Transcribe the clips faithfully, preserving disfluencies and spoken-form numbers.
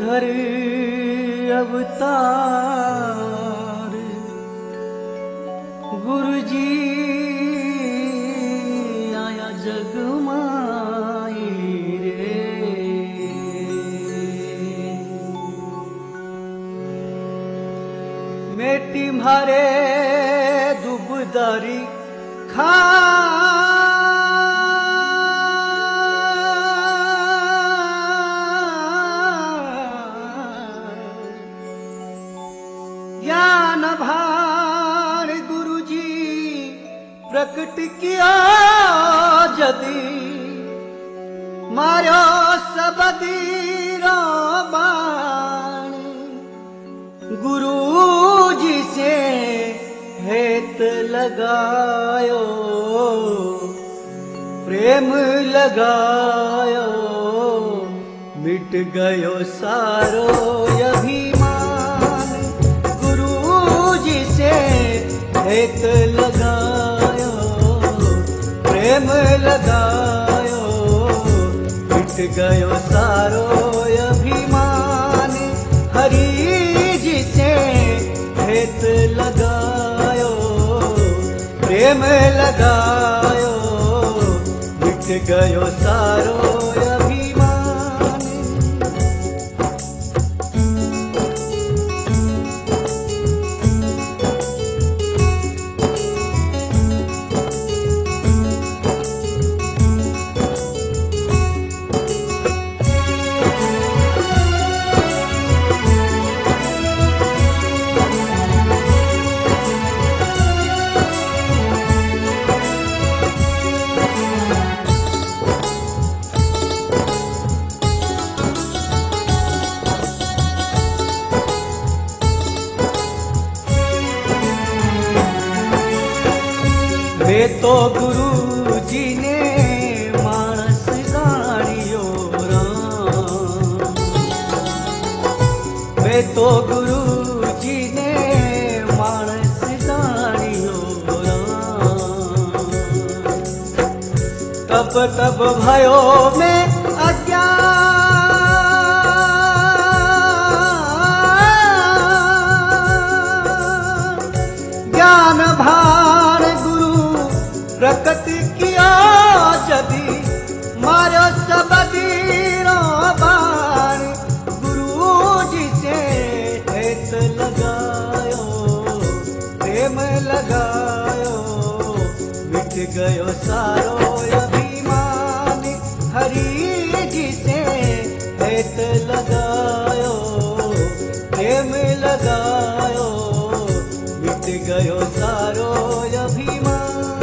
श्रीधर अवतार गुरुजी आया जगमाई रे। मेटी मारे दुबदारी खा ज्ञान भार गुरुजी प्रकट किया जदी मारो सबदीरो बाण गुरुजी से हेत लगायो प्रेम लगायो मिट गयो सारो अभिमान गुरुजी से हेत लगायो प्रेम लगायो मिट गयो सारो अभिमान हरि जी से हेत लगायो प्रेम लगायो मिट गयो सारो अभिमान। वे तो गुरु जी ने मानस गाड़ियो राम वे तो गुरु जी ने मानस गाड़ियो राम तब तब भयो में अज्ञान ज्ञान भार प्रकट किया जदी मारो सबदीरो बाण गुरुजी से हेत लगायो प्रेम लगायो मिट गयो सारो अभिमान हरि जी से हेत लगायो प्रेम लगायो मिट गयो सारो अभिमान।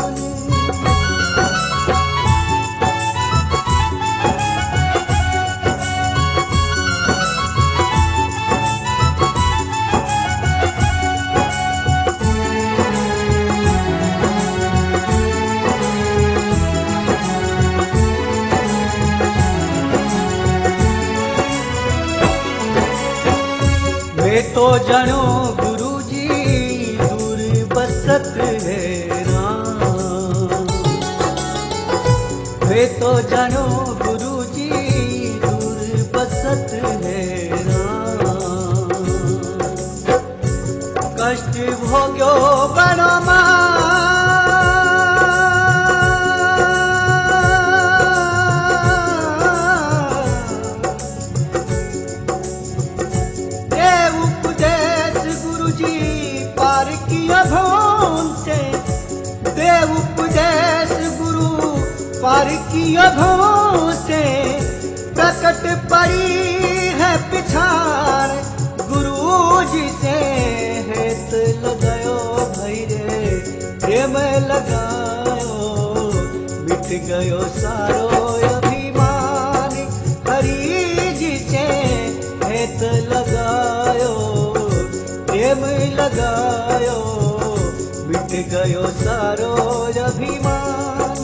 वे तो जानो गुरुजी दूर बसत है राम वे तो जानो गुरुजी दूर बसत है राम कष्ट भोग्यो बनो देव उपदेश गुरु पार की अधों से प्रकट पड़ी है पिछाड़ गुरु जी से हेत लगायो भैरे प्रेम लगायो मिट गयो सारो अभिमान हरि जी से हेत लगायो प्रेम लगायो मिट गयो सारो अभिमान।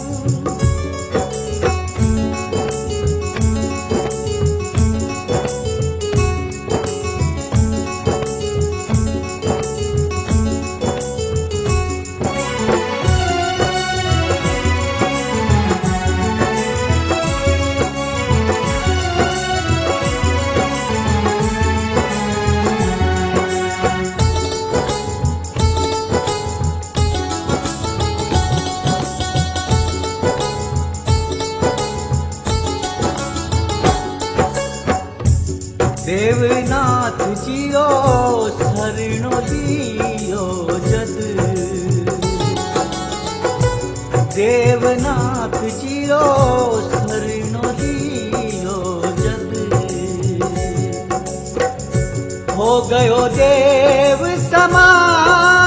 देवनाथ जियो शरणो लियो जद, देवनाथ जियो शरणो लियो जद। हो गयो देव समान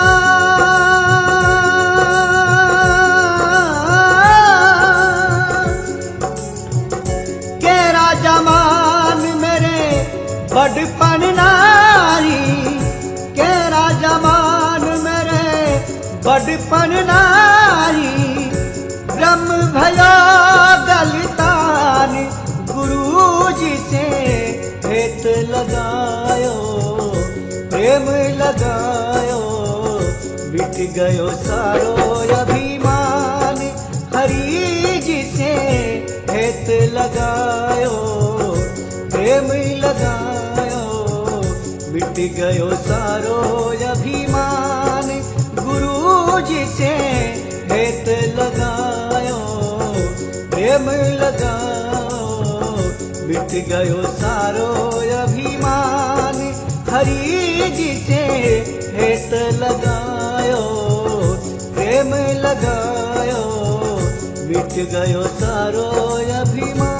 के राजा मान मेरे बड़पन नारी, के राजा मान मेरे बड़पन नारी। ब्रह्म भयो गलतान गुरु जी से हेत लगायो, प्रेम लगायो, मिट गयो सारो अभिमान। हरि जी से हेत लगायो, प्रेम लगायो, मिट गयो सारो अभिमान। गुरु जी से हेत लगायो, प्रेम लगायो, मिट गयो सारो अभिमान। हरि जी से हेत लगायो, प्रेम लगायो, मिट गयो सारो अभिमान।